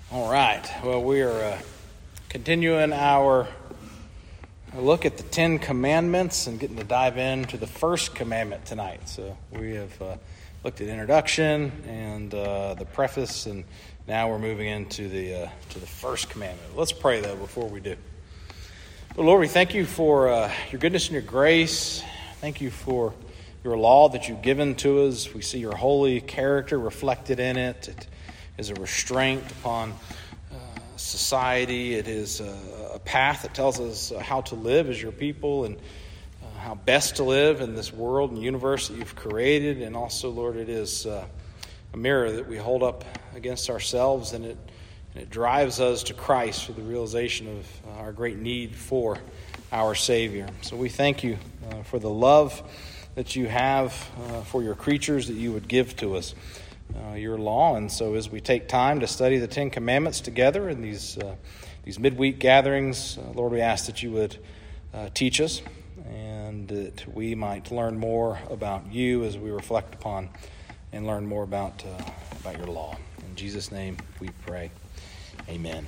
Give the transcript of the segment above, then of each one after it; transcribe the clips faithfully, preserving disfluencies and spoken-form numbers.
All right. Well, we are uh, continuing our look at the Ten Commandments and getting to dive into the first commandment tonight. So we have uh, looked at introduction and uh, the preface, and now we're moving into the uh, to the first commandment. Let's pray, though, before we do. Well, Lord, we thank you for uh, your goodness and your grace. Thank you for your law that you've given to us. We see your holy character reflected in it. It is a restraint upon uh, society. It is a, a path that tells us uh, how to live as your people and uh, how best to live in this world and universe that you've created. And also, Lord, it is uh, a mirror that we hold up against ourselves, and it, and it drives us to Christ for the realization of uh, our great need for our Savior. So we thank you uh, for the love that you have uh, for your creatures that you would give to us. Uh, your law. And so as we take time to study the Ten Commandments together in these uh, these midweek gatherings, uh, Lord, we ask that you would uh, teach us and that we might learn more about you as we reflect upon and learn more about uh, about your law. In Jesus' name we pray. Amen.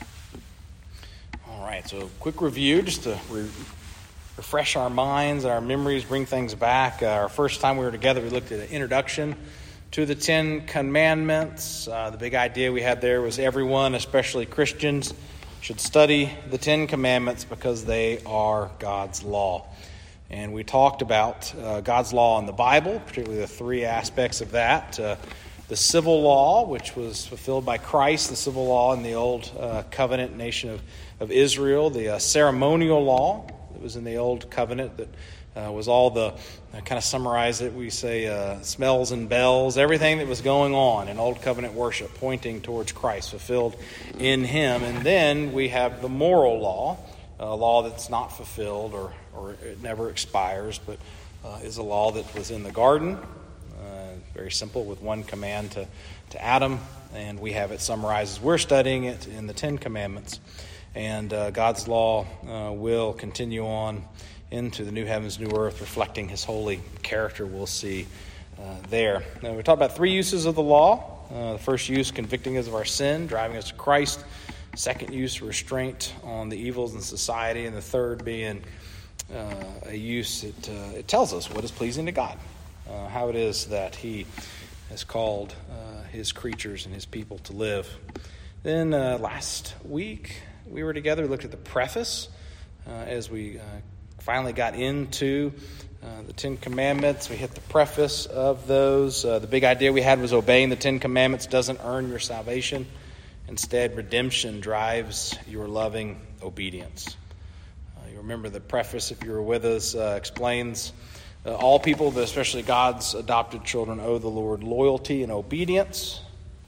All right, so quick review just to re- refresh our minds, our memories, bring things back. Uh, our first time we were together, we looked at an introduction to the Ten Commandments. Uh, the big idea we had there was everyone, especially Christians, should study the Ten Commandments because they are God's law. And we talked about uh, God's law in the Bible, particularly the three aspects of that. Uh, the civil law, which was fulfilled by Christ, the civil law in the old uh, covenant nation of, of Israel. The uh, ceremonial law that was in the old covenant that Uh, was all the, uh, kind of summarize it, we say uh, smells and bells, everything that was going on in Old Covenant worship, pointing towards Christ, fulfilled in Him. And then we have the moral law, a law that's not fulfilled or, or it never expires, but uh, is a law that was in the garden, uh, very simple, with one command to, to Adam, and we have it summarized as we're studying it in the Ten Commandments. And uh, God's law uh, will continue on into the new heavens, new earth, reflecting His holy character we'll see uh, there. Now, we talked about three uses of the law. Uh, the first use, convicting us of our sin, driving us to Christ. Second use, restraint on the evils in society. And the third being uh, a use that uh, it tells us what is pleasing to God, uh, how it is that He has called uh, His creatures and His people to live. Then uh, last week, we were together, we looked at the preface uh, as we uh, finally got into uh, the Ten Commandments. We hit the preface of those. Uh, the big idea we had was obeying the Ten Commandments doesn't earn your salvation. Instead, redemption drives your loving obedience. Uh, you remember the preface, if you were with us, uh, explains uh, all people, but especially God's adopted children, owe the Lord loyalty and obedience.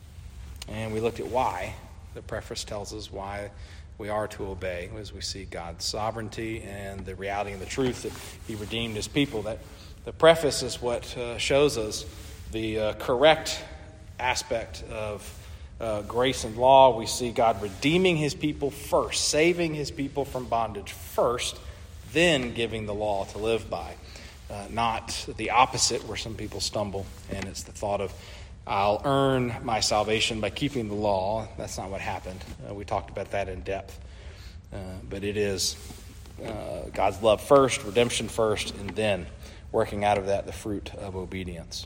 And we looked at why. The preface tells us why we are to obey as we see God's sovereignty and the reality and the truth that He redeemed His people. That the preface is what uh, shows us the uh, correct aspect of uh, grace and law. We see God redeeming His people first, saving His people from bondage first, then giving the law to live by. Uh, not the opposite where some people stumble, and it's the thought of I'll earn my salvation by keeping the law. That's not what happened. Uh, we talked about that in depth. Uh, but it is uh, God's love first, redemption first, and then working out of that the fruit of obedience.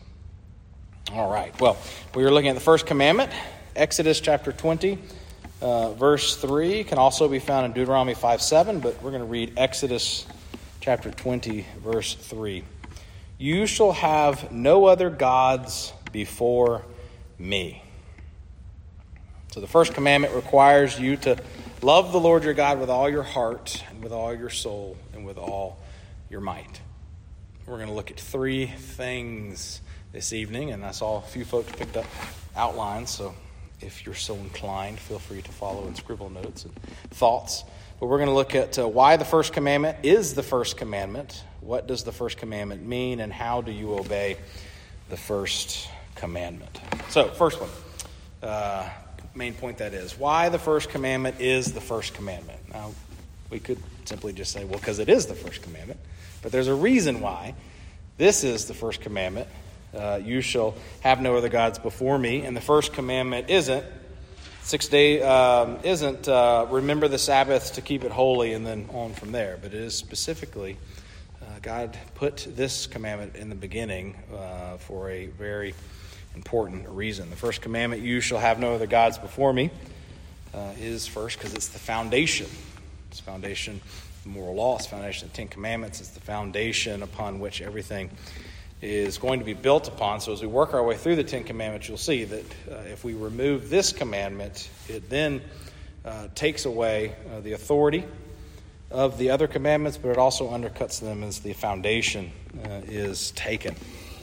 All right. Well, we were looking at the first commandment, Exodus chapter twenty, uh, verse three. It can also be found in Deuteronomy five seven, but we're going to read Exodus chapter twenty, verse three. You shall have no other gods before me. So the first commandment requires you to love the Lord your God with all your heart and with all your soul and with all your might. We're going to look at three things this evening, and I saw a few folks picked up outlines, so if you're so inclined, feel free to follow and scribble notes and thoughts. But we're going to look at uh, why the first commandment is the first commandment. What does the first commandment mean, and how do you obey the first commandment? So, first one, uh, main point that is, why the first commandment is the first commandment. Now, we could simply just say, well, because it is the first commandment. But there's a reason why this is the first commandment. Uh, you shall have no other gods before me. And the first commandment isn't Sixth day um, isn't uh, remember the Sabbath to keep it holy and then on from there, but it is specifically uh, God put this commandment in the beginning uh, for a very important reason. The first commandment, you shall have no other gods before me, uh, is first because it's the foundation. It's the foundation of the moral law. It's the foundation of the Ten Commandments. It's the foundation upon which everything is going to be built upon. So as we work our way through the Ten Commandments, you'll see that uh, if we remove this commandment, it then uh, takes away uh, the authority of the other commandments, but it also undercuts them as the foundation uh, is taken.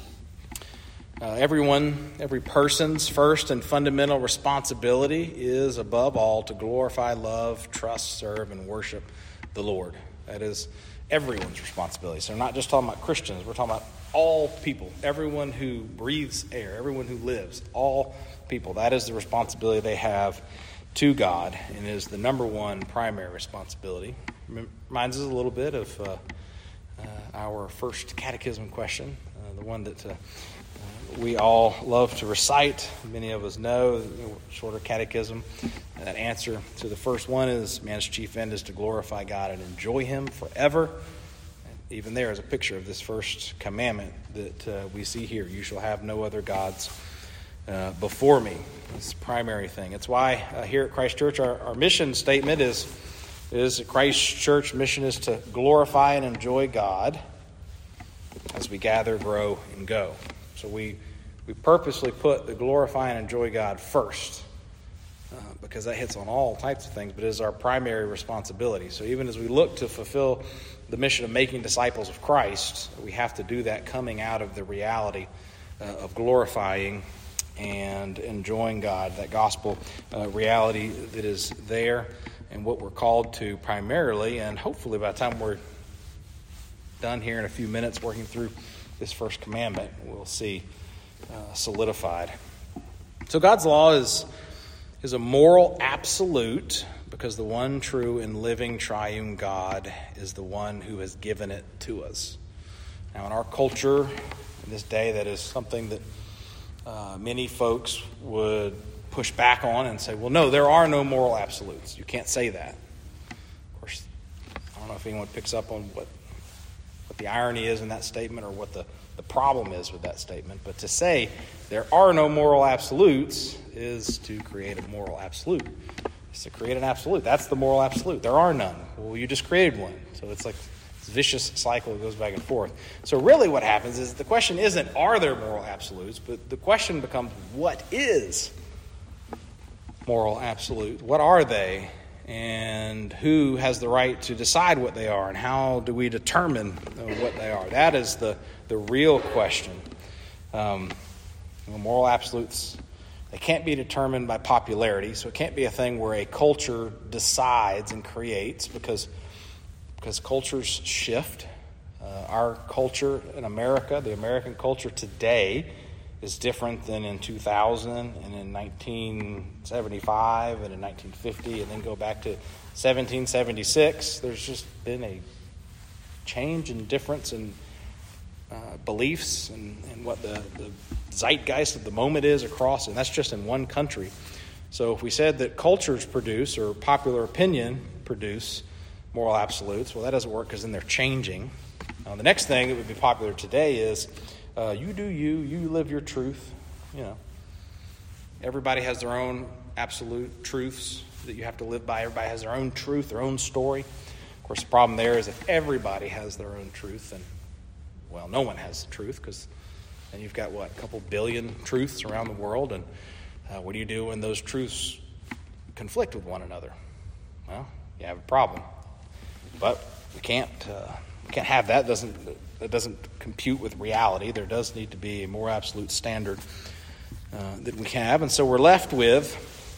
Uh, everyone, every person's first and fundamental responsibility is, above all, to glorify, love, trust, serve, and worship the Lord. That is everyone's responsibility. So we're not just talking about Christians. We're talking about all people, everyone who breathes air, everyone who lives, all people. That is the responsibility they have to God, and is the number one primary responsibility. Reminds us a little bit of uh, uh, our first catechism question, uh, the one that uh, we all love to recite. Many of us know, the shorter catechism. And that answer to the first one is, man's chief end is to glorify God and enjoy him forever. And even there is a picture of this first commandment that uh, we see here. You shall have no other gods uh, before me. It's the primary thing. It's why uh, here at Christ Church, our, our mission statement is, is Christ Church mission is to glorify and enjoy God as we gather, grow, and go. So we we purposely put the glorify and enjoy God first uh, because that hits on all types of things, but it is our primary responsibility. So even as we look to fulfill the mission of making disciples of Christ, we have to do that coming out of the reality uh, of glorifying and enjoying God, that gospel uh, reality that is there and what we're called to primarily. And hopefully by the time we're done here in a few minutes working through this first commandment, we'll see uh, solidified. So God's law is, is a moral absolute because the one true and living triune God is the one who has given it to us. Now in our culture, in this day, that is something that uh, many folks would push back on and say, well, no, there are no moral absolutes. You can't say that. Of course, I don't know if anyone picks up on what what the irony is in that statement or what the, the problem is with that statement. But to say there are no moral absolutes is to create a moral absolute. It's to create an absolute. That's the moral absolute. There are none. Well, you just created one. So it's like this vicious cycle that goes back and forth. So really what happens is the question isn't, are there moral absolutes? But the question becomes, what is moral absolute? What are they? And who has the right to decide what they are, and how do we determine what they are? That is the, the real question. Um, you know, moral absolutes, they can't be determined by popularity, so it can't be a thing where a culture decides and creates, because, because cultures shift. Uh, our culture in America, the American culture today, is different than in two thousand and in nineteen seventy-five and in nineteen fifty, and then go back to seventeen seventy-six. There's just been a change and difference in uh, beliefs and, and what the, the zeitgeist of the moment is across, and that's just in one country. So if we said that cultures produce, or popular opinion produce, moral absolutes, well, that doesn't work because then they're changing. Uh, the next thing that would be popular today is Uh, you do you, you live your truth. You know, everybody has their own absolute truths that you have to live by. Everybody has their own truth, their own story. Of course, the problem there is if everybody has their own truth, then, well, no one has the truth, because then you've got, what, a couple billion truths around the world, and uh, what do you do when those truths conflict with one another? Well, you have a problem. But we can't, uh, we can't have that. It doesn't... That doesn't compute with reality. There does need to be a more absolute standard uh, that we can have. And so we're left with,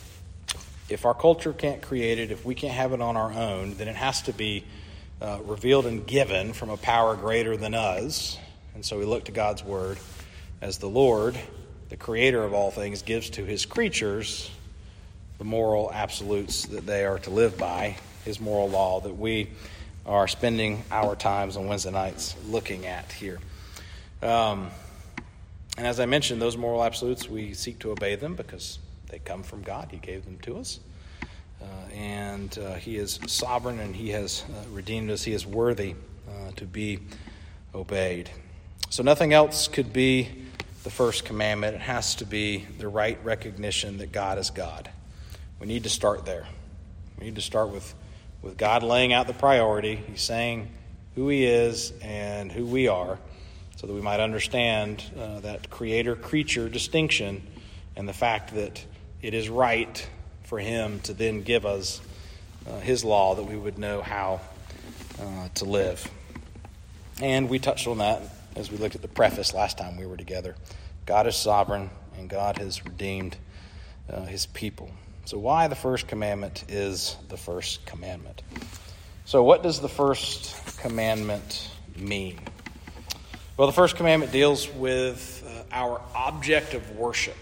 if our culture can't create it, if we can't have it on our own, then it has to be uh, revealed and given from a power greater than us. And so we look to God's word as the Lord, the creator of all things, gives to his creatures the moral absolutes that they are to live by, his moral law that we are spending our times on Wednesday nights looking at here. Um, and as I mentioned, those moral absolutes, we seek to obey them because They come from God. He gave them to us. Uh, and uh, he is sovereign, and he has uh, redeemed us. He is worthy uh, to be obeyed. So nothing else could be the first commandment. It has to be the right recognition that God is God. We need to start there. We need to start with, with God laying out the priority. He's saying who he is and who we are, so that we might understand uh, that creator-creature distinction and the fact that it is right for him to then give us uh, his law, that we would know how uh, to live. And we touched on that as we looked at the preface last time we were together. God is sovereign, and God has redeemed uh, his people. So why the first commandment is the first commandment? So what does the first commandment mean? Well, the first commandment deals with uh, our object of worship.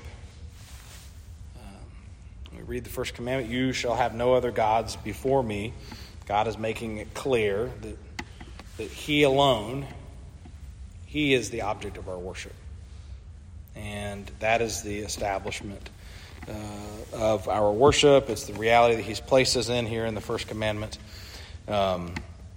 Um, we read the first commandment, you shall have no other gods before me. God is making it clear that, that he alone, he is the object of our worship. And that is the establishment uh, of our worship. It's the reality that he's placed us in here in the first commandment. Um,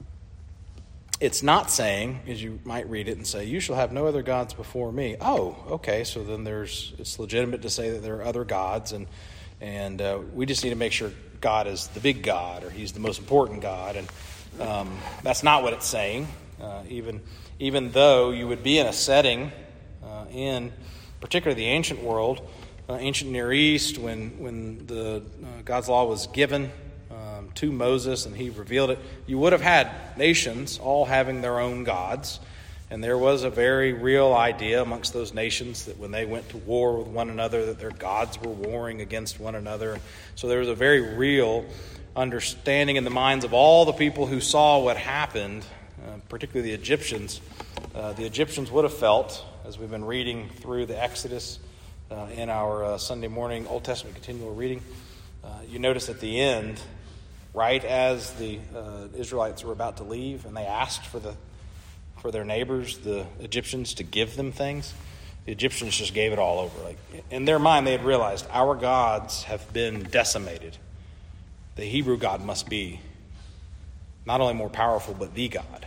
it's not saying, as you might read it and say, you shall have no other gods before me. Oh, okay, so then there's it's legitimate to say that there are other gods, and and uh, we just need to make sure God is the big God, or he's the most important God. And um, that's not what it's saying. Uh, even even though you would be in a setting uh, in particularly the ancient world, uh, ancient Near East, when when the uh, God's law was given um, to Moses and he revealed it, you would have had nations all having their own gods. And there was a very real idea amongst those nations that when they went to war with one another, that their gods were warring against one another. So there was a very real understanding in the minds of all the people who saw what happened, uh, particularly the Egyptians. Uh, the Egyptians would have felt, as we've been reading through the Exodus uh, in our uh, Sunday morning Old Testament continual reading, uh, you notice at the end, right as the uh, Israelites were about to leave, and they asked for the for their neighbors, the Egyptians, to give them things, the Egyptians just gave it all over. Like in their mind, they had realized our gods have been decimated. The Hebrew God must be not only more powerful, but the God.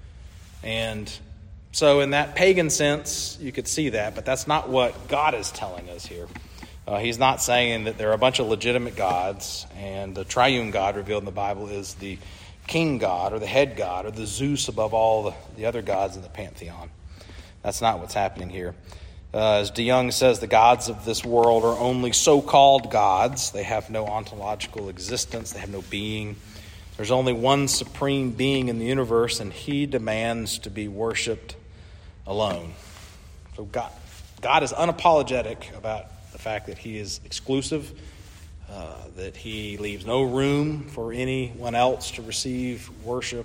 And so in that pagan sense, you could see that, but that's not what God is telling us here. Uh, he's not saying that there are a bunch of legitimate gods, and the triune God revealed in the Bible is the king God or the head God or the Zeus above all the, the other gods in the pantheon. That's not what's happening here. Uh, as DeYoung says, the gods of this world are only so-called gods. They have no ontological existence. They have no being. There's only one supreme being in the universe, and he demands to be worshipped alone. So God, God is unapologetic about the fact that he is exclusive, uh, that he leaves no room for anyone else to receive worship,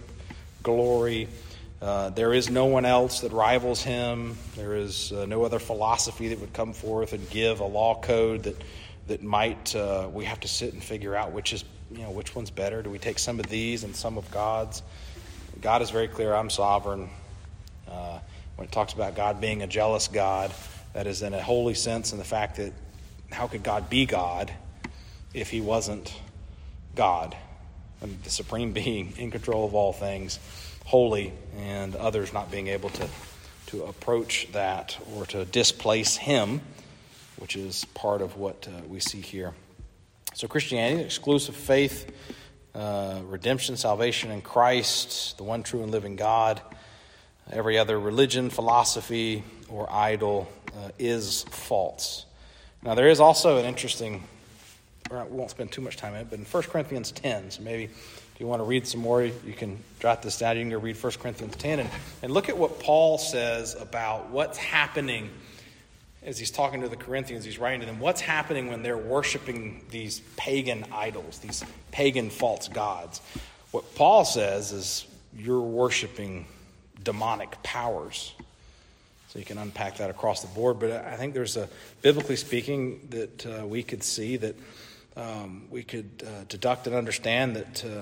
glory. Uh, there is no one else that rivals him. There is uh, no other philosophy that would come forth and give a law code that that might uh, we have to sit and figure out which is you know which one's better. Do we take some of these and some of God's? God is very clear. I'm sovereign. Uh, when it talks about God being a jealous God, that is in a holy sense, in the fact that how could God be God if he wasn't God, and the supreme being in control of all things, holy, and others not being able to, to approach that or to displace him, which is part of what uh, we see here. So Christianity, exclusive faith, uh, redemption, salvation in Christ, the one true and living God. Every other religion, philosophy, or idol uh, is false. Now there is also an interesting, we won't spend too much time in it, but in First Corinthians ten, so maybe if you want to read some more, you can jot this down. You can go read First Corinthians ten and, and look at what Paul says about what's happening as he's talking to the Corinthians. He's writing to them, what's happening when they're worshiping these pagan idols, these pagan false gods. What Paul says is you're worshiping demonic powers. So you can unpack that across the board. But I think there's a, biblically speaking, that uh, we could see that um, we could uh, deduct and understand that uh,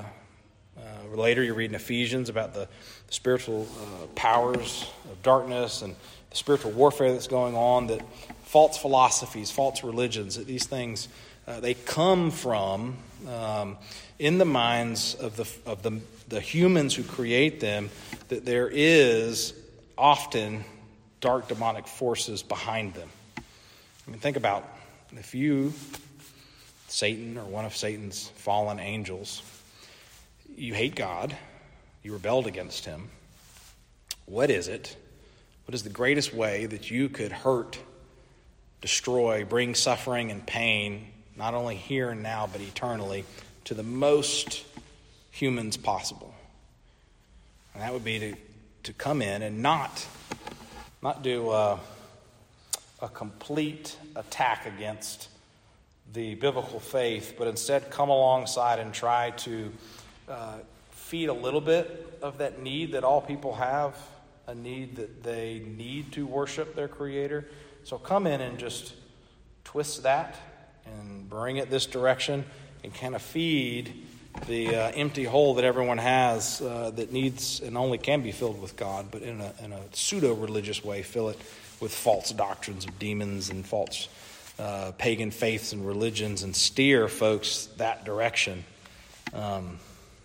uh, later you read in Ephesians about the, the spiritual uh, powers of darkness and the spiritual warfare that's going on, that false philosophies, false religions, that these things, uh, they come from, um, in the minds of the of the, the humans who create them, that there is often dark demonic forces behind them. I mean, think about if you, Satan or one of Satan's fallen angels, you hate God, you rebelled against him. What is it? What is the greatest way that you could hurt, destroy, bring suffering and pain, not only here and now, but eternally, to the most humans possible? And that would be to, to come in and not, not do a, a complete attack against the biblical faith, but instead come alongside and try to uh, feed a little bit of that need that all people have, a need that they need to worship their Creator. So come in and just twist that and bring it this direction and kind of feed the uh, empty hole that everyone has uh, that needs and only can be filled with God, but in a, in a pseudo-religious way, fill it with false doctrines of demons and false uh, pagan faiths and religions, and steer folks that direction. Um,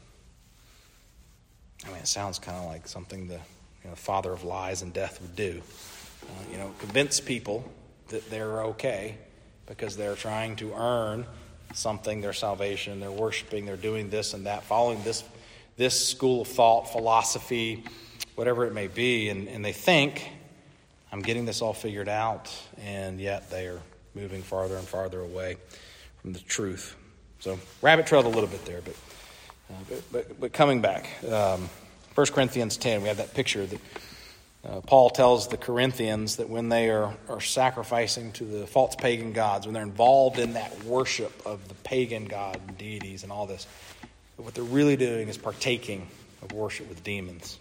I mean, it sounds kind of like something the you know, father of lies and death would do. Uh, you know, convince people that they're okay because they're trying to earn something, their salvation, they're worshiping, they're doing this and that, following this this school of thought, philosophy, whatever it may be, and, and they think, I'm getting this all figured out, and yet they are moving farther and farther away from the truth. So, rabbit trailed a little bit there, but uh, but, but, but coming back, um, First Corinthians ten, we have that picture that uh, Paul tells the Corinthians that when they are, are sacrificing to the false pagan gods, when they're involved in that worship of the pagan god and deities and all this, what they're really doing is partaking of worship with demons.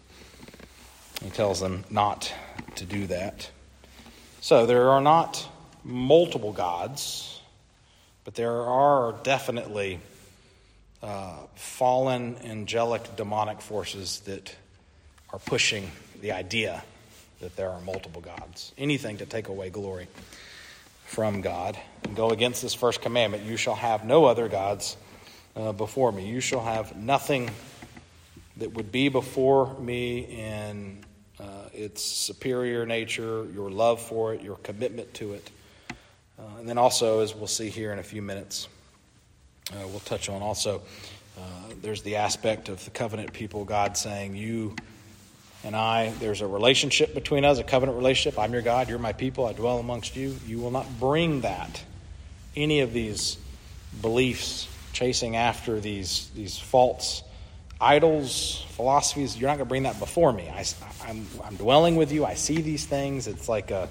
He tells them not to do that. So there are not multiple gods, but there are definitely uh, fallen angelic demonic forces that are pushing the idea that there are multiple gods. Anything to take away glory from God and go against this first commandment. You shall have no other gods uh, before me. You shall have nothing that would be before me in uh, its superior nature, your love for it, your commitment to it. Uh, and then also, as we'll see here in a few minutes, uh, we'll touch on also, uh, there's the aspect of the covenant people, God saying, you and I, there's a relationship between us, a covenant relationship. I'm your God, you're my people, I dwell amongst you. You will not bring that, any of these beliefs, chasing after these, these false idols, philosophies, you're not going to bring that before me. I, I'm, I'm dwelling with you, I see these things. It's like a,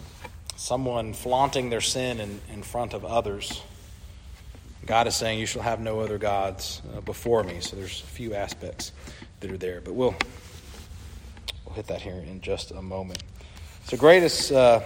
someone flaunting their sin in, in front of others. God is saying, you shall have no other gods uh, before me. So there's a few aspects that are there, but we'll We'll hit that here in just a moment. So greatest, uh,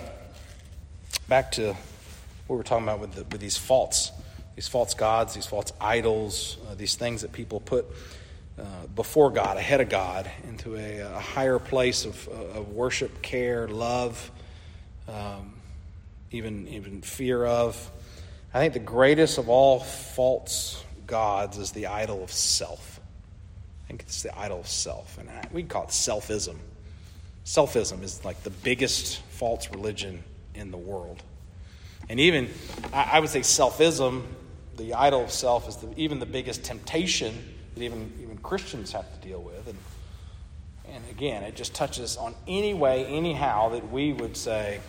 back to what we're talking about with, the, with these false, these false gods, these false idols, uh, these things that people put uh, before God, ahead of God, into a, a higher place of, of worship, care, love, um, even even fear of. I think the greatest of all false gods is the idol of self. I think it's the idol of self, and I, we'd call it selfism. Selfism is like the biggest false religion in the world. And even, I, I would say selfism, the idol of self, is the, even the biggest temptation that even, even Christians have to deal with. And, and again, it just touches on any way, anyhow, that we would say,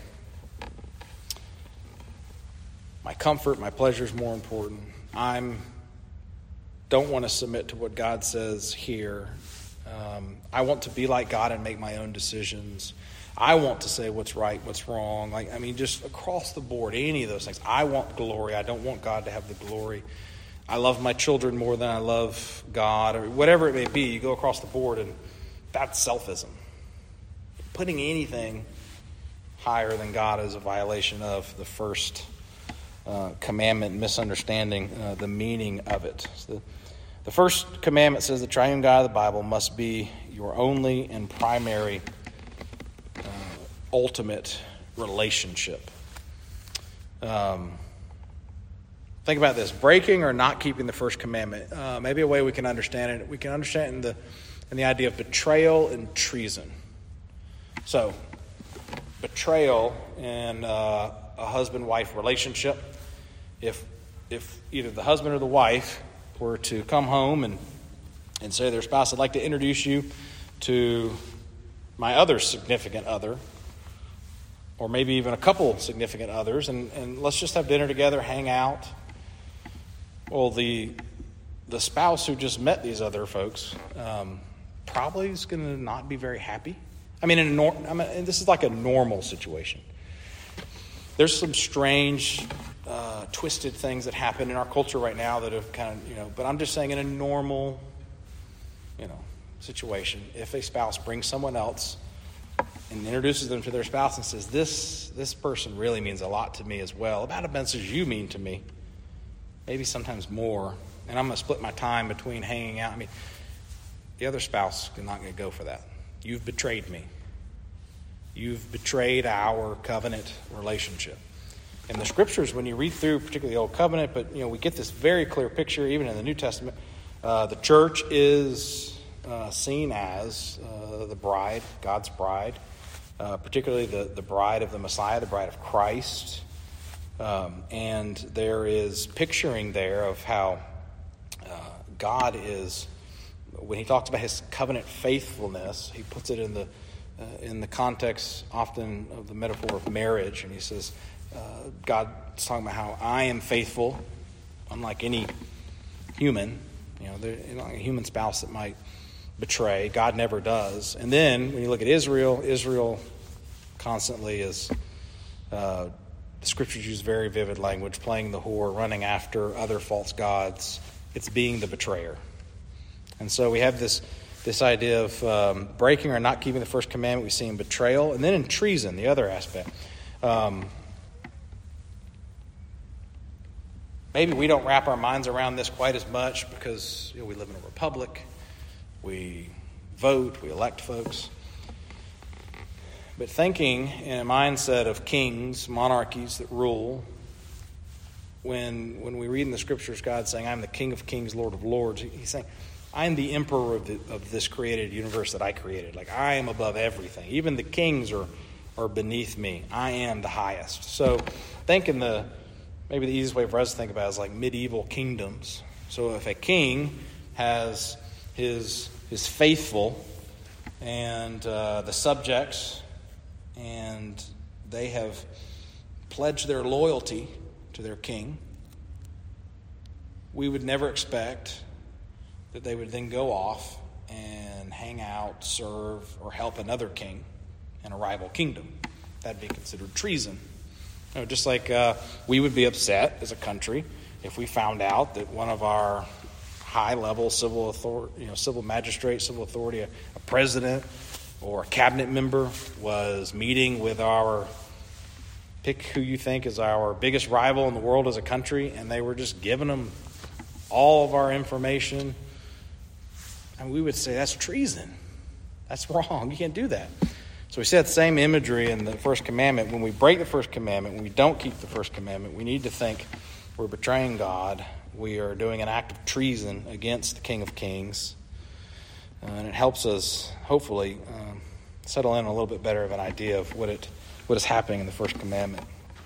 my comfort, my pleasure is more important. I'm don't want to submit to what God says here. Um, I want to be like God and make my own decisions. I want to say what's right, what's wrong. Like I mean, just across the board, any of those things. I want glory. I don't want God to have the glory. I love my children more than I love God, or whatever it may be. You go across the board, and that's selfism. Putting anything higher than God is a violation of the first uh, commandment, misunderstanding uh, the meaning of it. So the first commandment says the triune God of the Bible must be your only and primary, uh, ultimate relationship. Um, think about this: breaking or not keeping the first commandment. Uh, maybe a way we can understand it. We can understand it in the in the idea of betrayal and treason. So, betrayal in uh, a husband-wife relationship. If if either the husband or the wife were to come home and and say to their spouse, "I'd like to introduce you to my other significant other," or maybe even a couple significant others, and, and let's just have dinner together, hang out. Well, the the spouse who just met these other folks um, probably is going to not be very happy. I mean, in a nor- I mean, this is like a normal situation. There's some strange, uh, twisted things that happen in our culture right now that have kind of, you know, but I'm just saying in a normal, you know, situation, if a spouse brings someone else and introduces them to their spouse and says, this this person really means a lot to me as well, about as much as you mean to me, maybe sometimes more, and I'm going to split my time between hanging out. I mean, the other spouse is not going to go for that. You've betrayed me. You've betrayed our covenant relationship. In the scriptures, when you read through particularly the Old Covenant, but you know, we get this very clear picture, even in the New Testament, uh, the church is uh, seen as uh, the bride, God's bride, uh, particularly the, the bride of the Messiah, the bride of Christ. Um, and there is picturing there of how uh, God is, when he talks about his covenant faithfulness, he puts it in the uh, in the context often of the metaphor of marriage, and he says, uh, God's talking about how I am faithful, unlike any human. You know, there's not a human spouse that might betray. God never does. And then when you look at Israel, Israel constantly is, uh, the scriptures use very vivid language, playing the whore, running after other false gods. It's being the betrayer. And so we have this this idea of um, breaking or not keeping the first commandment. We see in betrayal. And then in treason, the other aspect. Um, maybe we don't wrap our minds around this quite as much because you know, we live in a republic. We vote. We elect folks. But thinking in a mindset of kings, monarchies that rule, when when we read in the scriptures God saying, I'm the King of kings, Lord of lords, he's saying, I'm the emperor of, the, of this created universe that I created. Like, I am above everything. Even the kings are, are beneath me. I am the highest. So think in the, maybe the easiest way for us to think about it is like medieval kingdoms. So if a king has his, his faithful and uh, the subjects, and they have pledged their loyalty to their king, we would never expect that they would then go off and hang out, serve, or help another king in a rival kingdom. That'd be considered treason. You know, just like uh, we would be upset as a country if we found out that one of our high-level civil authority, you know, civil magistrate, civil authority, a, a president or a cabinet member was meeting with our, pick who you think is our biggest rival in the world as a country, and they were just giving them all of our information. And we would say, that's treason. That's wrong. You can't do that. So we see that same imagery in the first commandment. When we break the first commandment, when we don't keep the first commandment, we need to think we're betraying God. We are doing an act of treason against the King of Kings. Uh, and it helps us, hopefully, um, settle in a little bit better of an idea of what it what is happening in the first commandment.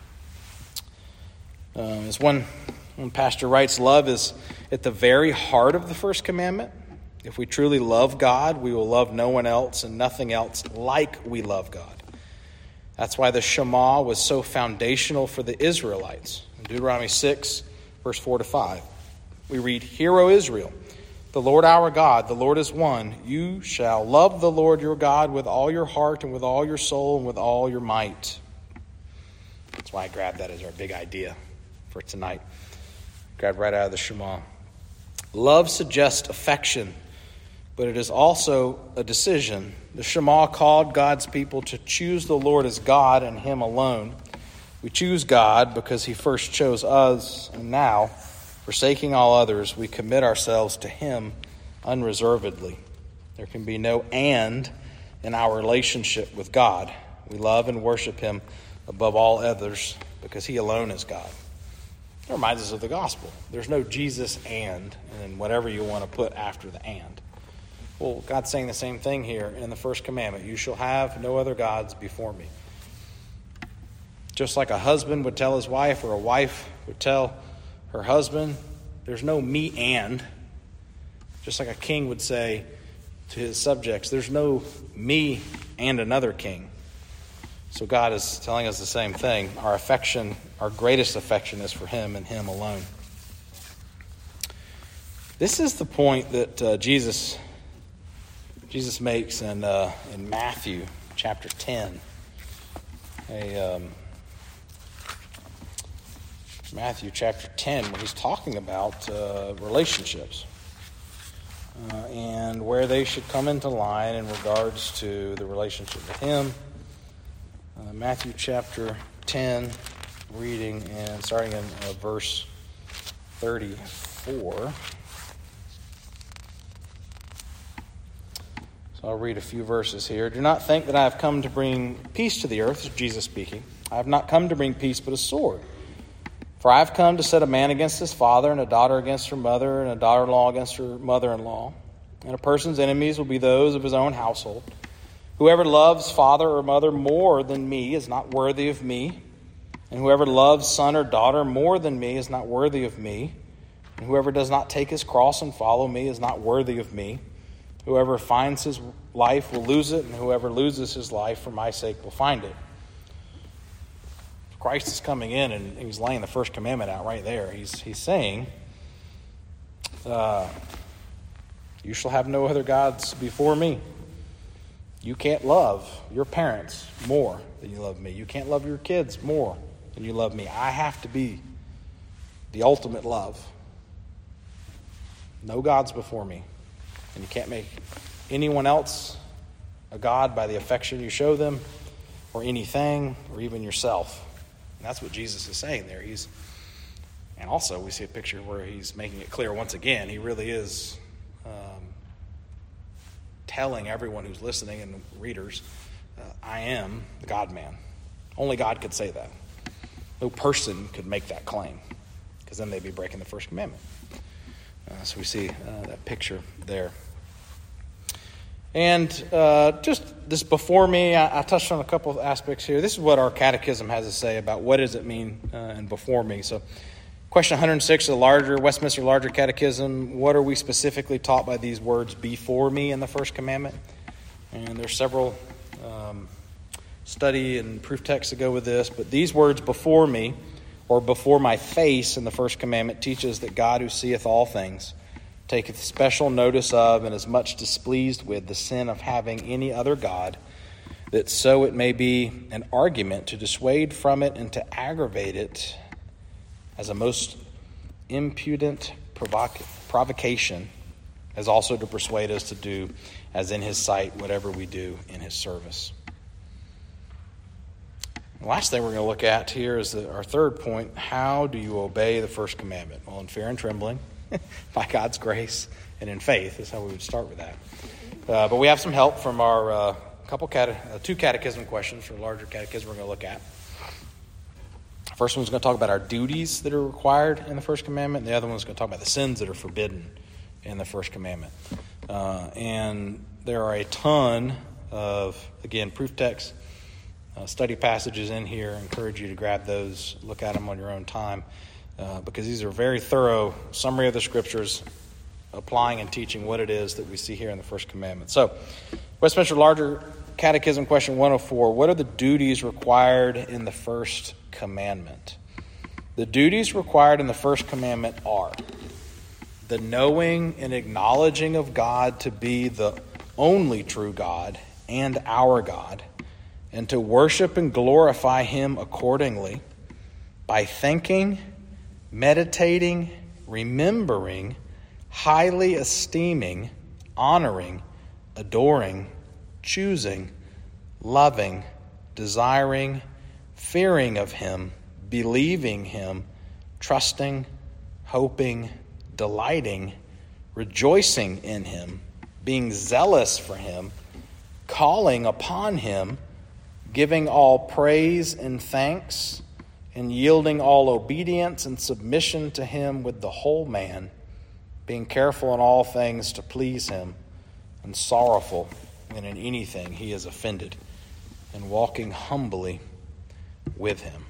Um, as one, one pastor writes, love is at the very heart of the first commandment. If we truly love God, we will love no one else and nothing else like we love God. That's why the Shema was so foundational for the Israelites. In Deuteronomy six, verse four to five, we read, Hear, O Israel, the Lord our God, the Lord is one. You shall love the Lord your God with all your heart and with all your soul and with all your might. That's why I grabbed that as our big idea for tonight. Grabbed right out of the Shema. Love suggests affection, but it is also a decision. The Shema called God's people to choose the Lord as God and Him alone. We choose God because He first chose us, and now, forsaking all others, we commit ourselves to Him unreservedly. There can be no and in our relationship with God. We love and worship Him above all others because he alone is God. It reminds us of the gospel. There's no Jesus and, and whatever you want to put after the and. Well, God's saying the same thing here in the first commandment. You shall have no other gods before me. Just like a husband would tell his wife, or a wife would tell her husband, there's no me and. Just like a king would say to his subjects, there's no me and another king. So God is telling us the same thing. Our affection, our greatest affection is for him and him alone. This is the point that uh, Jesus Jesus makes in uh, in Matthew chapter ten. A, um, Matthew chapter ten, where he's talking about uh, relationships uh, and where they should come into line in regards to the relationship with him. Uh, Matthew chapter ten, reading and starting in uh, verse thirty-four. So I'll read a few verses here. Do not think that I have come to bring peace to the earth, this is Jesus speaking. I have not come to bring peace, but a sword. For I have come to set a man against his father, and a daughter against her mother, and a daughter-in-law against her mother-in-law. And a person's enemies will be those of his own household. Whoever loves father or mother more than me is not worthy of me. And whoever loves son or daughter more than me is not worthy of me. And whoever does not take his cross and follow me is not worthy of me. Whoever finds his life will lose it, and whoever loses his life for my sake will find it. Christ is coming in, and he's laying the first commandment out right there. He's, he's saying, uh, you shall have no other gods before me. You can't love your parents more than you love me. You can't love your kids more than you love me. I have to be the ultimate love. No gods before me. And you can't make anyone else a god by the affection you show them, or anything, or even yourself. And that's what Jesus is saying there. He's, and also we see a picture where he's making it clear once again, he really is um, telling everyone who's listening and readers, uh, I am the God-man. Only God could say that. No person could make that claim, because then they'd be breaking the first commandment. Uh, so we see uh, that picture there. And uh, just this before me, I, I touched on a couple of aspects here. This is what our catechism has to say about what does it mean uh, and before me. So question one hundred six of the larger Westminster Larger Catechism, what are we specifically taught by these words before me in the first commandment? And there's several um, study and proof texts to go with this, but these words before me, or before my face in the first commandment, teaches that God who seeth all things taketh special notice of and is much displeased with the sin of having any other God, that so it may be an argument to dissuade from it and to aggravate it as a most impudent provoc- provocation, as also to persuade us to do as in his sight whatever we do in his service. The last thing we're going to look at here is the, our third point. How do you obey the first commandment? Well, in fear and trembling, by God's grace, and in faith is how we would start with that. Uh, but we have some help from our uh, couple cate- uh, two catechism questions for larger catechism we're going to look at. First one's going to talk about our duties that are required in the first commandment. The other one's going to talk about the sins that are forbidden in the first commandment. Uh, and there are a ton of, again, proof texts, uh, study passages in here. I encourage you to grab those, look at them on your own time, uh, because these are very thorough summary of the scriptures, applying and teaching what it is that we see here in the first commandment. So, Westminster Larger Catechism, question one oh four. What are the duties required in the first commandment? The duties required in the first commandment are the knowing and acknowledging of God to be the only true God and our God, and to worship and glorify him accordingly by thinking, meditating, remembering, highly esteeming, honoring, adoring, choosing, loving, desiring, fearing of him, believing him, trusting, hoping, delighting, rejoicing in him, being zealous for him, calling upon him, giving all praise and thanks, and yielding all obedience and submission to him with the whole man, being careful in all things to please him, and sorrowful when in anything he is offended, and walking humbly with him.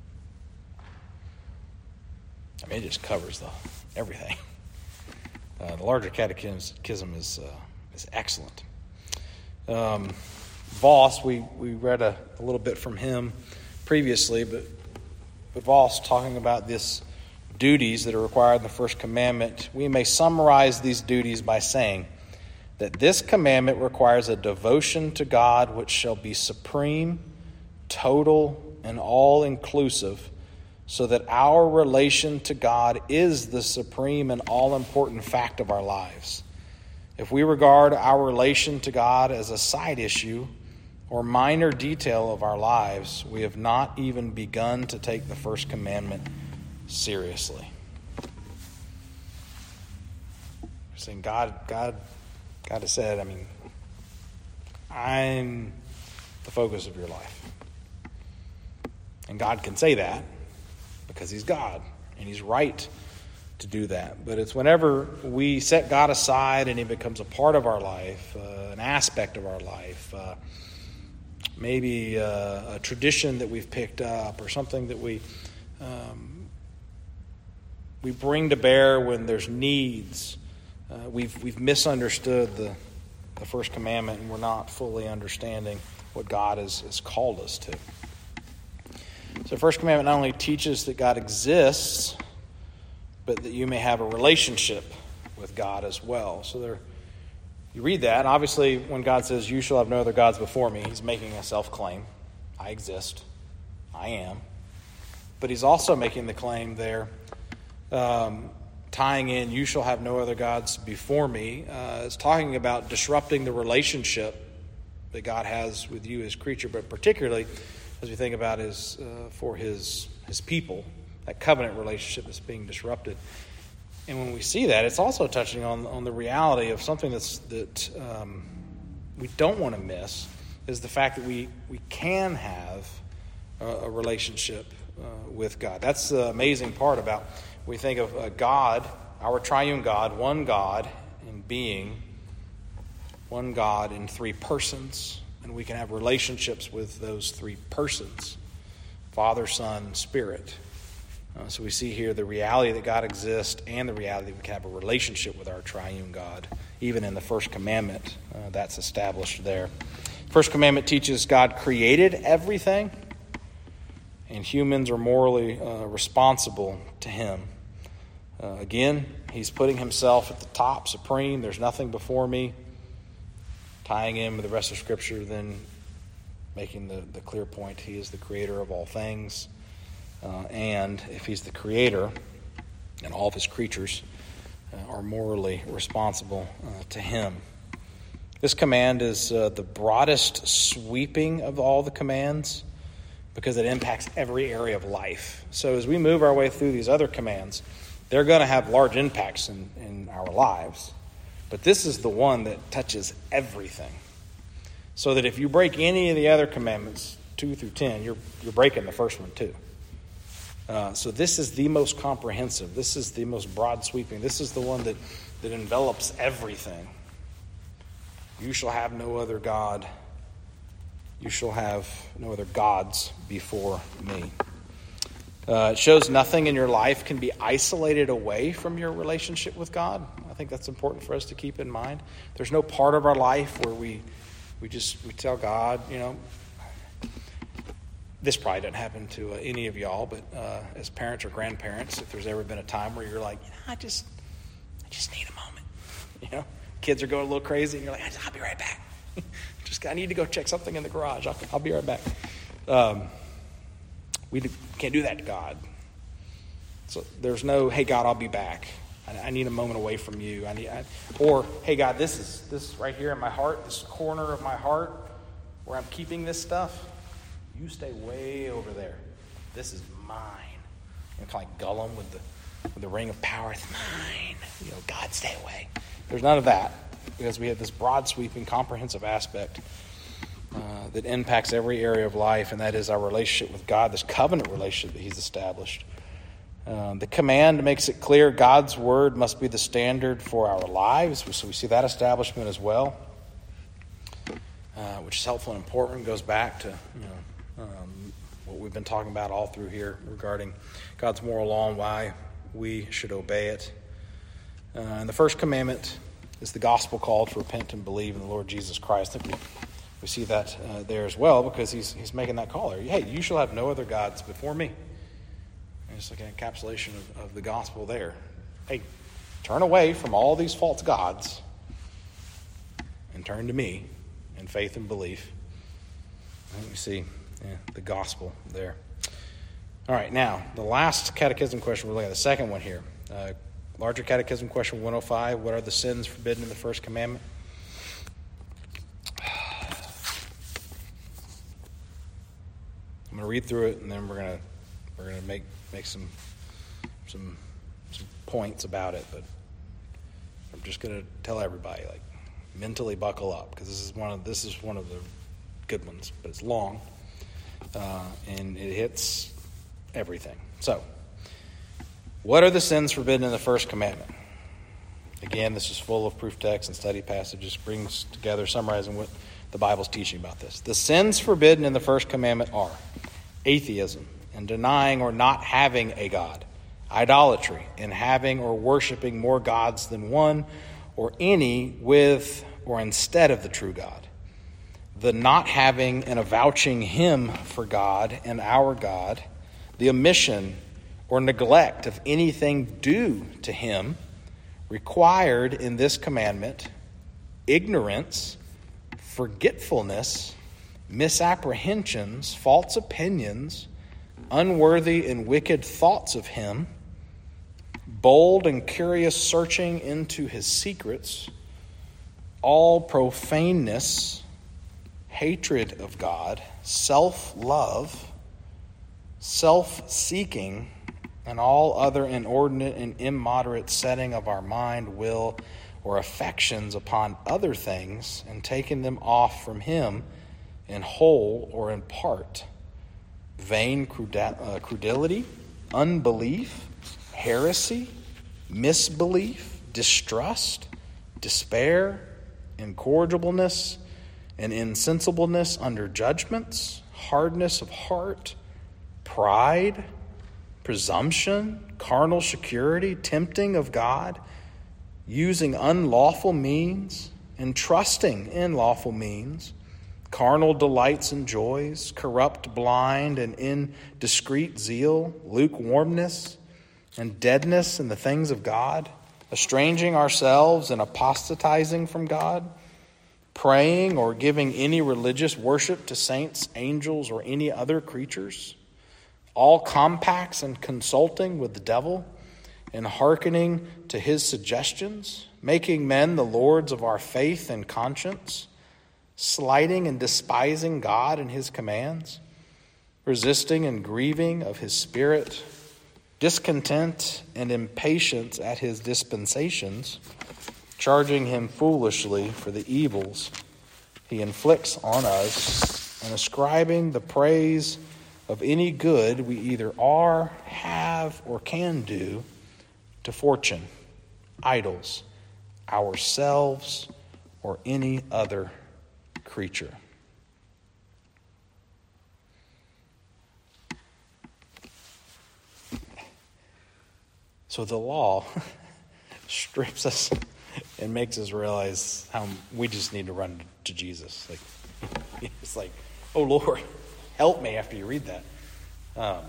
I mean, it just covers the everything. Uh, the larger catechism is uh, is excellent. Um, Voss, we, we read a, a little bit from him previously, but, but Voss, talking about this duties that are required in the first commandment, we may summarize these duties by saying that this commandment requires a devotion to God which shall be supreme, total, and all-inclusive, so that our relation to God is the supreme and all-important fact of our lives. If we regard our relation to God as a side issue or minor detail of our lives, we have not even begun to take the first commandment seriously. We're saying God, God, God has said, I mean, I'm the focus of your life. And God can say that because he's God and he's right to do that. But it's whenever we set God aside and he becomes a part of our life, uh, an aspect of our life, uh, maybe uh, a tradition that we've picked up or something that we um, we bring to bear when there's needs. Uh, we've we've misunderstood the the first commandment, and we're not fully understanding what God has, has called us to. So the first commandment not only teaches that God exists, but that you may have a relationship with God as well. So there, you read that, and obviously when God says, you shall have no other gods before me, he's making a self-claim. I exist. I am. But he's also making the claim there, um, tying in, you shall have no other gods before me. Uh, it's talking about disrupting the relationship that God has with you as creature, but particularly as we think about his uh, for his his people, that covenant relationship is being disrupted. And when we see that, it's also touching on, on the reality of something that's that um, we don't want to miss, is the fact that we, we can have a, a relationship uh, with God. That's the amazing part about, we think of a God, our triune God, one God in being, one God in three persons, and we can have relationships with those three persons, Father, Son, Spirit. Uh, so we see here the reality that God exists and the reality that we can have a relationship with our triune God. Even in the first commandment, uh, that's established there. First commandment teaches God created everything, and humans are morally uh, responsible to him. Uh, again, he's putting himself at the top, supreme. There's nothing before me. Tying in with the rest of Scripture, then making the, the clear point, he is the creator of all things. Uh, and if he's the creator, and all of his creatures uh, are morally responsible uh, to him. This command is uh, the broadest sweeping of all the commands because it impacts every area of life. So as we move our way through these other commands, they're going to have large impacts in, in our lives. But this is the one that touches everything. So that if you break any of the other commandments, two through ten, you're you're breaking the first one too. Uh, so this is the most comprehensive. This is the most broad sweeping. This is the one that, that envelops everything. You shall have no other God. You shall have no other gods before me. Uh, it shows nothing in your life can be isolated away from your relationship with God. I think that's important for us to keep in mind. There's no part of our life where we we just we tell God, you know, this probably doesn't happen to uh, any of y'all, but uh, as parents or grandparents, if there's ever been a time where you're like, you know, I just, I just need a moment. You know, kids are going a little crazy, and you're like, I'll be right back. just I need to go check something in the garage. I'll, I'll be right back. Um, we do, can't do that to God. So there's no, hey God, I'll be back. I, I need a moment away from you. I need, I, or hey God, this is this right here in my heart, this corner of my heart where I'm keeping this stuff. You stay way over there. This is mine. You know, kind of like Gollum with the with the ring of power. It's mine. You know, God, stay away. There's none of that because we have this broad, sweeping, comprehensive aspect uh, that impacts every area of life, and that is our relationship with God, this covenant relationship that he's established. Um, the command makes it clear God's word must be the standard for our lives, so we see that establishment as well, uh, which is helpful and important. It goes back to you know um, what we've been talking about all through here regarding God's moral law and why we should obey it. Uh, and the first commandment is the gospel call to repent and believe in the Lord Jesus Christ. I think we, we see that uh, there as well, because he's he's making that call there. Hey, you shall have no other gods before me. And it's like an encapsulation of, of the gospel there. Hey, turn away from all these false gods and turn to me in faith and belief. And we see yeah, the gospel there. All right, now, the last catechism question, we're looking at the second one here. Uh, larger catechism question one oh five, what are the sins forbidden in the first commandment? I'm going to read through it, and then we're going to we're going to make make some some some points about it. But I'm just going to tell everybody, like, mentally buckle up, because this is one of this is one of the good ones, but it's long, uh, and it hits everything. So, what are the sins forbidden in the first commandment? Again, this is full of proof texts and study passages, brings together, summarizing what the Bible's teaching about this. The sins forbidden in the first commandment are atheism, and denying or not having a God; idolatry, and having or worshiping more gods than one, or any with or instead of the true God; the not having and avouching him for God and our God; the omission or neglect of anything due to him required in this commandment; ignorance, forgetfulness, misapprehensions, false opinions, unworthy and wicked thoughts of him; bold and curious searching into his secrets; all profaneness, hatred of God, self-love, self-seeking, and all other inordinate and immoderate setting of our mind, will, or affections upon other things, and taking them off from him in whole or in part; vain credulity, unbelief, heresy, misbelief, distrust, despair, incorrigibleness, and insensibleness under judgments, hardness of heart, pride, presumption, carnal security, tempting of God, using unlawful means, and trusting in lawful means, carnal delights and joys, corrupt, blind, and indiscreet zeal, lukewarmness, and deadness in the things of God, estranging ourselves and apostatizing from God, praying or giving any religious worship to saints, angels, or any other creatures, all compacts and consulting with the devil, and hearkening to his suggestions, making men the lords of our faith and conscience, slighting and despising God and his commands, resisting and grieving of his Spirit, discontent and impatience at his dispensations, charging him foolishly for the evils he inflicts on us, and ascribing the praise of any good we either are, have, or can do to fortune, idols, ourselves, or any other creature. So the law strips us and makes us realize how we just need to run to Jesus. Like, it's like, oh Lord, help me after you read that. Um,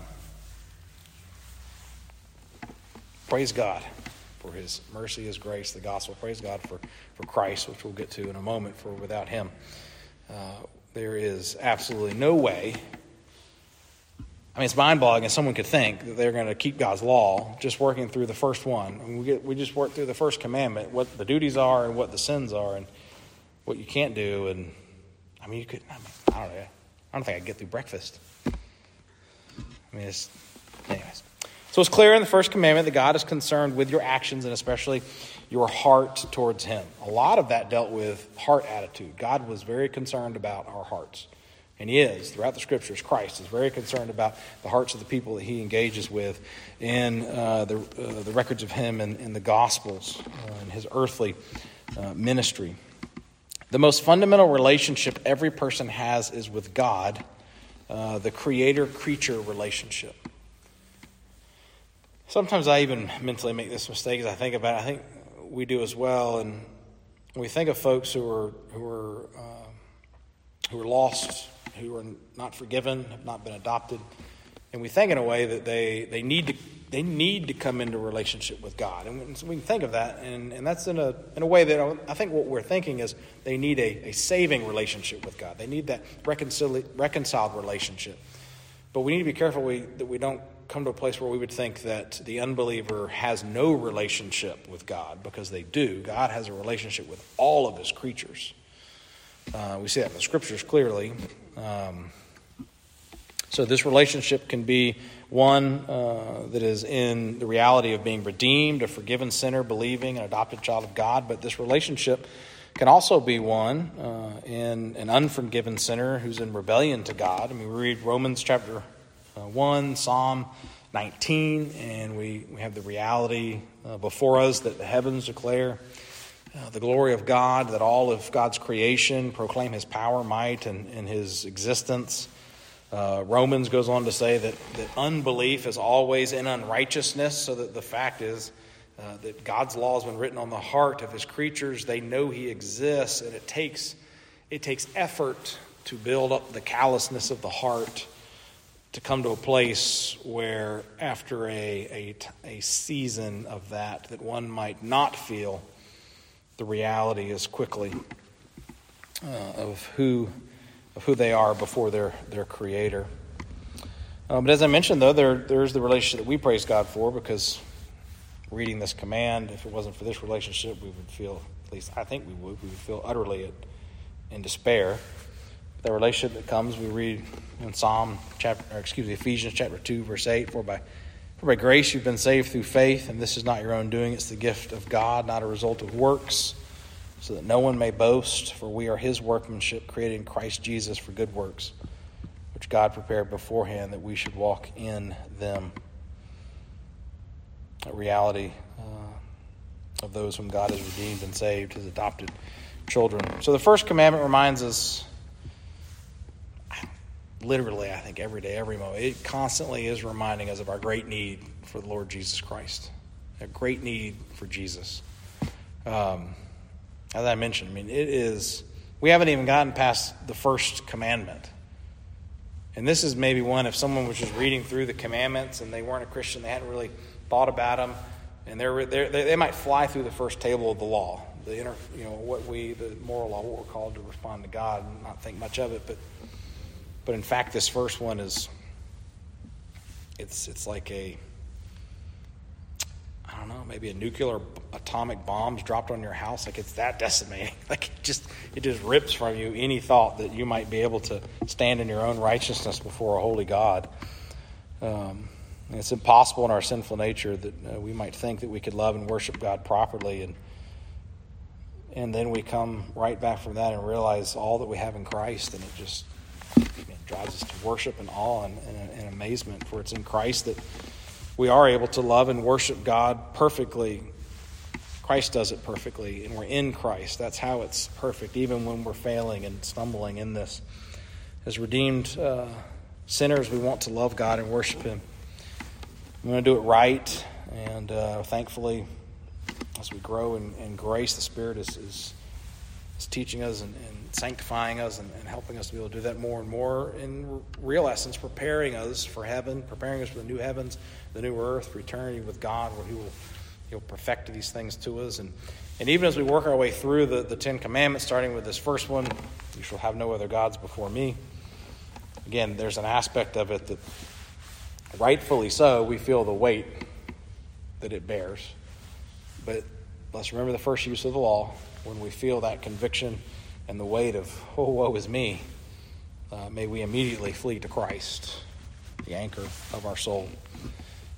praise God for his mercy, his grace, the gospel. Praise God for, for Christ, which we'll get to in a moment, for without him, uh, there is absolutely no way. I mean, it's mind-boggling, and someone could think that they're going to keep God's law just working through the first one. I mean, we get we just work through the first commandment, what the duties are and what the sins are and what you can't do. And I mean, you could. I, mean, I don't know. I don't think I could get through breakfast. I mean, it's anyways. So it's clear in the first commandment that God is concerned with your actions and especially your heart towards him. A lot of that dealt with heart attitude. God was very concerned about our hearts. And he is. Throughout the scriptures, Christ is very concerned about the hearts of the people that he engages with in uh, the, uh, the records of him and in the Gospels uh, and his earthly uh, ministry. The most fundamental relationship every person has is with God, uh, the creator-creature relationship. Sometimes I even mentally make this mistake as I think about it. I think we do as well. And we think of folks who are who are uh, who are lost, who are not forgiven, have not been adopted, and we think in a way that they they need to they need to come into a relationship with God, and so we can think of that, and, and that's in a in a way that I think what we're thinking is they need a, a saving relationship with God. They need that reconcil- reconciled relationship. But we need to be careful we, that we don't come to a place where we would think that the unbeliever has no relationship with God, because they do. God has a relationship with all of his creatures. Uh, we see that in the scriptures clearly. Um, so this relationship can be one uh, that is in the reality of being redeemed, a forgiven sinner, believing, an adopted child of God. But this relationship can also be one uh, in an unforgiven sinner who's in rebellion to God. I mean, we read Romans chapter uh, one, Psalm nineteen, and we, we have the reality uh, before us that the heavens declare Uh, the glory of God, that all of God's creation proclaim his power, might, and, and his existence. Uh, Romans goes on to say that, that unbelief is always in unrighteousness, so that the fact is uh, that God's law has been written on the heart of his creatures. They know he exists, and it takes it takes effort to build up the callousness of the heart to come to a place where after a, a, a season of that, that one might not feel the reality is quickly uh, of who of who they are before their their Creator. Uh, but as I mentioned, though, there there's the relationship that we praise God for, because reading this command, if it wasn't for this relationship, we would feel, at least I think we would, we would feel utterly in despair. The relationship that comes, we read in Psalm chapter, or excuse me, Ephesians chapter two, verse eight, for by For by grace you've been saved through faith, and this is not your own doing, it's the gift of God, not a result of works, so that no one may boast, for we are his workmanship, created in Christ Jesus for good works, which God prepared beforehand that we should walk in them. A reality uh, of those whom God has redeemed and saved, his adopted children. So the first commandment reminds us, literally, I think every day, every moment, it constantly is reminding us of our great need for the Lord Jesus Christ. A great need for Jesus. Um, as I mentioned, I mean, it is, we haven't even gotten past the first commandment. And this is maybe one, if someone was just reading through the commandments and they weren't a Christian, they hadn't really thought about them, and they're, they're, they might fly through the first table of the law, the inner, you know, what we, the moral law, what we're called to respond to God, and not think much of it, but But in fact, this first one is, it's it's like a, I don't know, maybe a nuclear atomic bombs dropped on your house. Like, it's that decimating. Like, it just, it just rips from you any thought that you might be able to stand in your own righteousness before a holy God. Um, and it's impossible in our sinful nature that uh, we might think that we could love and worship God properly, and and then we come right back from that and realize all that we have in Christ, and it just, it drives us to worship and awe and, and, and amazement, for it's in Christ that we are able to love and worship God perfectly. Christ does it perfectly, and we're in Christ. That's how it's perfect, even when we're failing and stumbling in this. As redeemed uh, sinners, we want to love God and worship him. We want to do it right, and uh, thankfully, as we grow in, in grace, the Spirit is, is, is teaching us and, and sanctifying us and, and helping us to be able to do that more and more, in real essence, preparing us for heaven, preparing us for the new heavens, the new earth, for eternity with God, where he will he'll perfect these things to us. And, and even as we work our way through the, the Ten Commandments, starting with this first one, you shall have no other gods before me. Again, there's an aspect of it that, rightfully so, we feel the weight that it bears. But let's remember the first use of the law. When we feel that conviction and the weight of, oh, woe is me, uh, may we immediately flee to Christ, the anchor of our soul.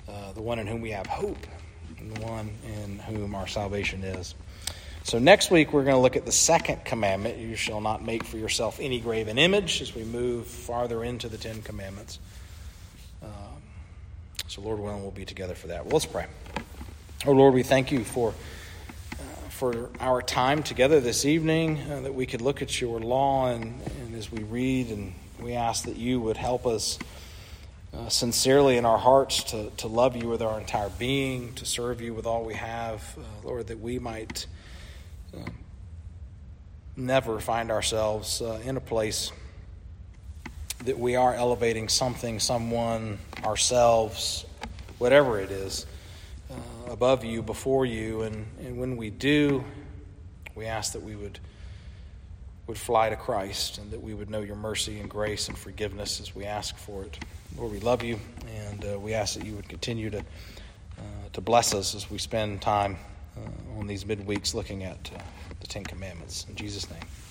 uh, the one in whom we have hope, and the one in whom our salvation is. So next week we're going to look at the second commandment, you shall not make for yourself any graven image, as we move farther into the Ten Commandments. Um, so Lord willing, we'll be together for that. Well, let's pray. Oh Lord, we thank you for uh, for our time together this evening, uh, that we could look at your law, and, and as we read, and we ask that you would help us uh, sincerely in our hearts to, to love you with our entire being, to serve you with all we have, uh, Lord, that we might uh, never find ourselves uh, in a place that we are elevating something, someone, ourselves, whatever it is, Uh, above you, before you, and, and when we do, we ask that we would would fly to Christ, and that we would know your mercy and grace and forgiveness as we ask for it. Lord, we love you, and uh, we ask that you would continue to uh, to bless us as we spend time uh, on these midweeks looking at uh, the Ten Commandments. In Jesus' name.